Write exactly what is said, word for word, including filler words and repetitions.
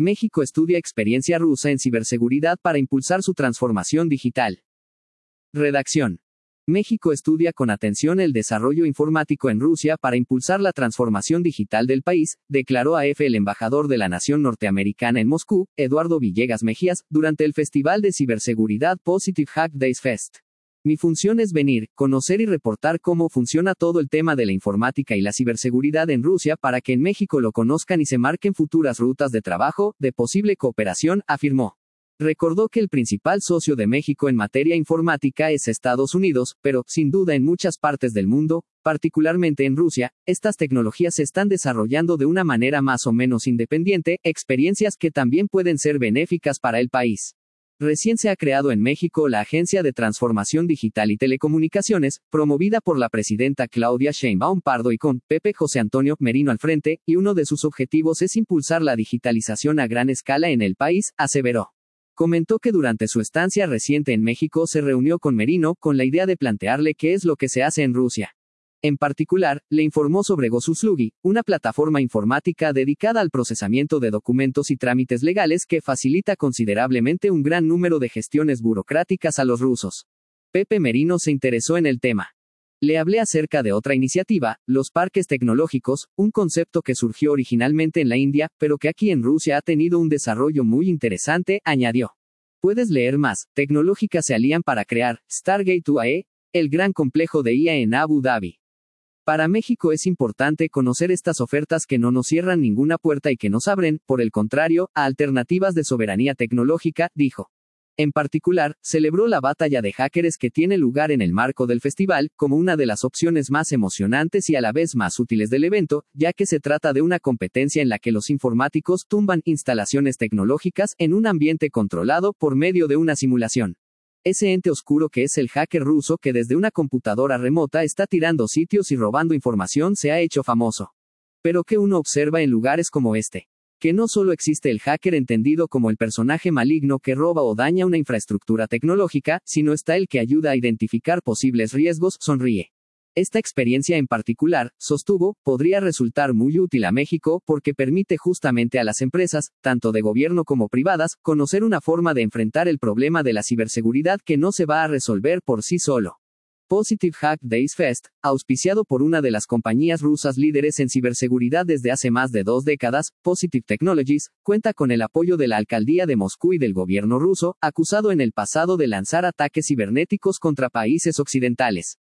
México estudia experiencia rusa en ciberseguridad para impulsar su transformación digital. Redacción. México estudia con atención el desarrollo informático en Rusia para impulsar la transformación digital del país, declaró a EFE el embajador de la nación norteamericana en Moscú, Eduardo Villegas Mejías, durante el Festival de Ciberseguridad Positive Hack Days Fest. Mi función es venir, conocer y reportar cómo funciona todo el tema de la informática y la ciberseguridad en Rusia para que en México lo conozcan y se marquen futuras rutas de trabajo, de posible cooperación, afirmó. Recordó que el principal socio de México en materia informática es Estados Unidos, pero, sin duda en muchas partes del mundo, particularmente en Rusia, estas tecnologías se están desarrollando de una manera más o menos independiente, experiencias que también pueden ser benéficas para el país. Recién se ha creado en México la Agencia de Transformación Digital y Telecomunicaciones, promovida por la presidenta Claudia Sheinbaum Pardo y con Pepe José Antonio Merino al frente, y uno de sus objetivos es impulsar la digitalización a gran escala en el país, aseveró. Comentó que durante su estancia reciente en México se reunió con Merino, con la idea de plantearle qué es lo que se hace en Rusia. En particular, le informó sobre Gosuslugi, una plataforma informática dedicada al procesamiento de documentos y trámites legales que facilita considerablemente un gran número de gestiones burocráticas a los rusos. Pepe Merino se interesó en el tema. Le hablé acerca de otra iniciativa, los parques tecnológicos, un concepto que surgió originalmente en la India, pero que aquí en Rusia ha tenido un desarrollo muy interesante, añadió. Puedes leer más. Tecnológicas se alían para crear Stargate U A E, el gran complejo de I A en Abu Dhabi. Para México es importante conocer estas ofertas que no nos cierran ninguna puerta y que nos abren, por el contrario, a alternativas de soberanía tecnológica, dijo. En particular, celebró la batalla de hackers que tiene lugar en el marco del festival, como una de las opciones más emocionantes y a la vez más útiles del evento, ya que se trata de una competencia en la que los informáticos tumban instalaciones tecnológicas en un ambiente controlado por medio de una simulación. Ese ente oscuro que es el hacker ruso que desde una computadora remota está tirando sitios y robando información se ha hecho famoso. Pero que uno observa en lugares como este. Que no solo existe el hacker entendido como el personaje maligno que roba o daña una infraestructura tecnológica, sino está el que ayuda a identificar posibles riesgos, sonríe. Esta experiencia en particular, sostuvo, podría resultar muy útil a México porque permite justamente a las empresas, tanto de gobierno como privadas, conocer una forma de enfrentar el problema de la ciberseguridad que no se va a resolver por sí solo. Positive Hack Days Fest, auspiciado por una de las compañías rusas líderes en ciberseguridad desde hace más de dos décadas, Positive Technologies, cuenta con el apoyo de la alcaldía de Moscú y del gobierno ruso, acusado en el pasado de lanzar ataques cibernéticos contra países occidentales.